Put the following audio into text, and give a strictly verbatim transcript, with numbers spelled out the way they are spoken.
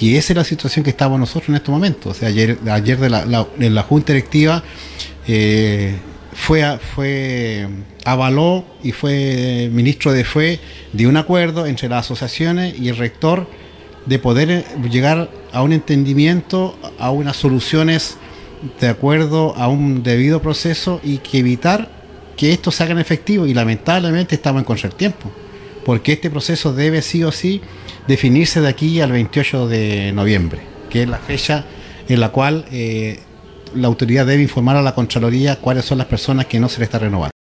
que esa es la situación que estamos nosotros en este momento. O sea, ayer, ayer de la, la, en la Junta Directiva eh, fue, a, fue avaló y fue ministro de fue de un acuerdo entre las asociaciones y el rector de poder llegar a un entendimiento, a unas soluciones de acuerdo a un debido proceso y que evitar que esto se haga en efectivo. Y lamentablemente estamos en contratiempo, porque este proceso debe sí o sí definirse de aquí al veintiocho de noviembre, que es la fecha en la cual eh, la autoridad debe informar a la Contraloría cuáles son las personas que no se le está renovando.